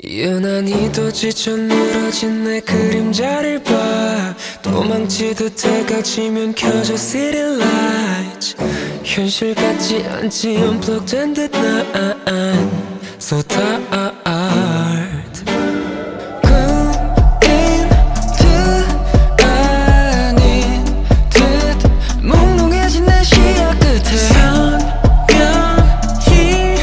유난히도 지쳐 늘어진 내 그림자를 봐. 도망치듯 해가 지면 켜져 city lights. 현실 같지 않지 unplugged 된 듯 난 so tired. 꿈인 듯 아닌 듯 몽롱해진 내 시야 끝에 선명히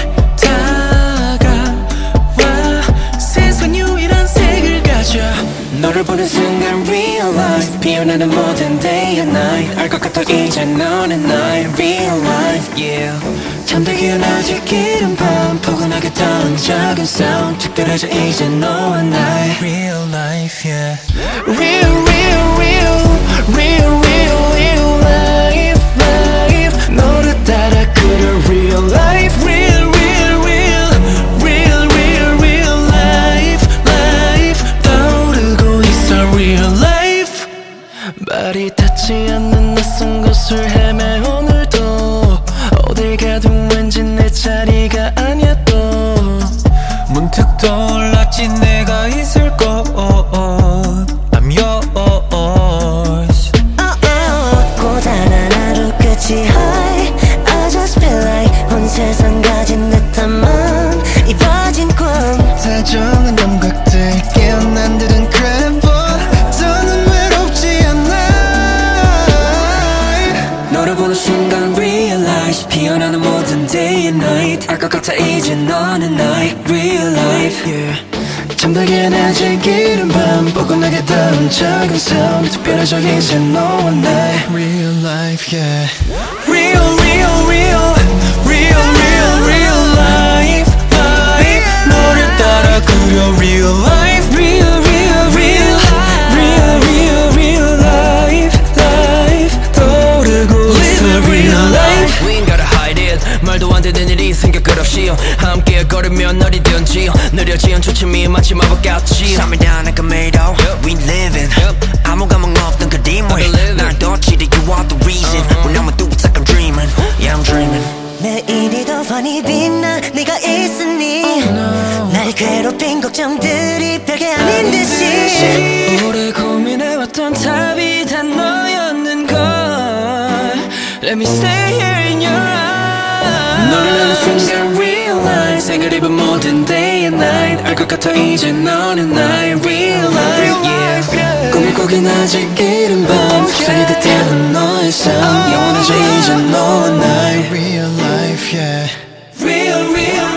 다가와 세상 유일한 색을 가져. 너를 보는 순간 realize 피어나는 모든 day and night. 알 것 같아 이제 너는 나의 real life yeah. 잠들기엔 아직 이른 밤 포근하게 닿은 작은 sound 특별해져 이제 너와 나의 real life yeah. Real real real real real real life life. 너를 따라 그려 real life real real real real real real life life. 떠오르고 있어 real life. 발이 닿지 않는 낯선 곳을 헤매 오늘도 어딜 가도 왠지 내 자리가 아니야 또 문득 떠올랐지 내가 있을 곳 I'm yours. 고단한 하루 끝이 high I just feel like 온 세상 가진 듯한 맘 이뤄진 꿈 다정한 감각들 깨어난 듯한 crab 더는 외롭지 않아. 너를 보는 순간 realize 피어나는 모든 day and night. 알 것 같아 이제 너는 나의 real life yeah. 잠들기엔 아직 이른 밤 포근하게 닿은 작은 sound 특별해져 이제 너와 나의 real life yeah. Real real real real real real life life. 너를 따라 그려 real life real real real real real real life life. 떠오르고 있어 real life. We ain't gotta hide it. 말도 안 되는 일이 생겨 끝없이요. 함께 걸으면 어디든지요. 느려지는 초침이 마치 마법같이 3일이나 금일도 We living 아무 감흥 없던 그 dimwit 날 덧치려 you are the reason When I'ma do it's like I'm dreaming Yeah I'm dreaming. 매일이 더 환히 빛나 네가 있으니 날 괴롭힌 걱정들이 별게 아닌 듯이 오래 고민해왔던 답이 다 너였는걸. Let me stay here in your eyes. 너를 아는 순간 realize 색을 입은 모든 day and night. 알 것 같아 이제 너는 나의 real life yeah. 꿈을 꾸긴 아직 이른 밤 속삭이듯 태운 너의 sound 영원해져 이제 너와 나의 real life yeah. Real real